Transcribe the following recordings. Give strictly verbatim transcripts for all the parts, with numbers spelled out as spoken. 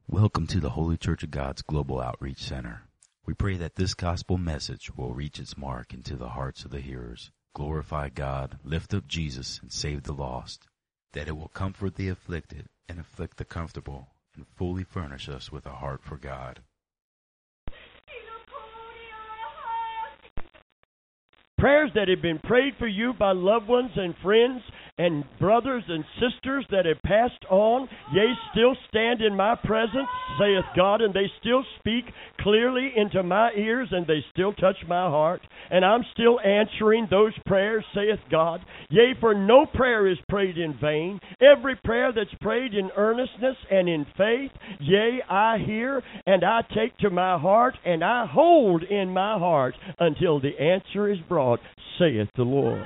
Welcome to the Holy Church of God's Global Outreach Center. We pray that this gospel message will reach its mark into the hearts of the hearers, glorify God, lift up Jesus, and save the lost, that it will comfort the afflicted and afflict the comfortable, and fully furnish us with a heart for God. Prayers that have been prayed for you by loved ones and friends and brothers and sisters that have passed on, yea, still stand in my presence, saith God, and they still speak clearly into my ears, and they still touch my heart, and I'm still answering those prayers, saith God. Yea, for no prayer is prayed in vain. Every prayer that's prayed in earnestness and in faith, yea, I hear, and I take to my heart, and I hold in my heart until the answer is brought, saith the Lord.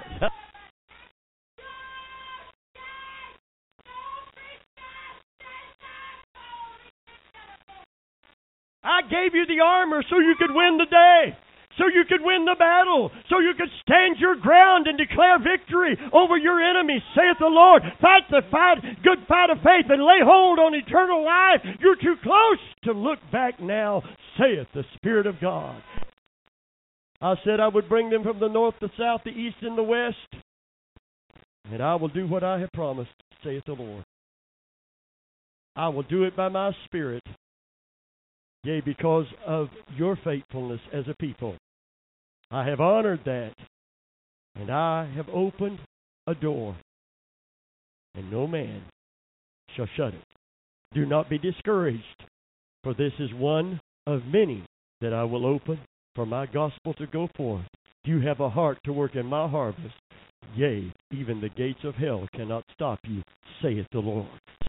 I gave you the armor so you could win the day, so you could win the battle, so you could stand your ground and declare victory over your enemies, saith the Lord. Fight the fight, good fight of faith, and lay hold on eternal life. You're too close to look back now, saith the Spirit of God. I said I would bring them from the north, the south, the east, and the west, and I will do what I have promised, saith the Lord. I will do it by my Spirit. Yea, because of your faithfulness as a people. I have honored that, and I have opened a door, and no man shall shut it. Do not be discouraged, for this is one of many that I will open for my gospel to go forth. You have a heart to work in my harvest. Yea, even the gates of hell cannot stop you, saith the Lord.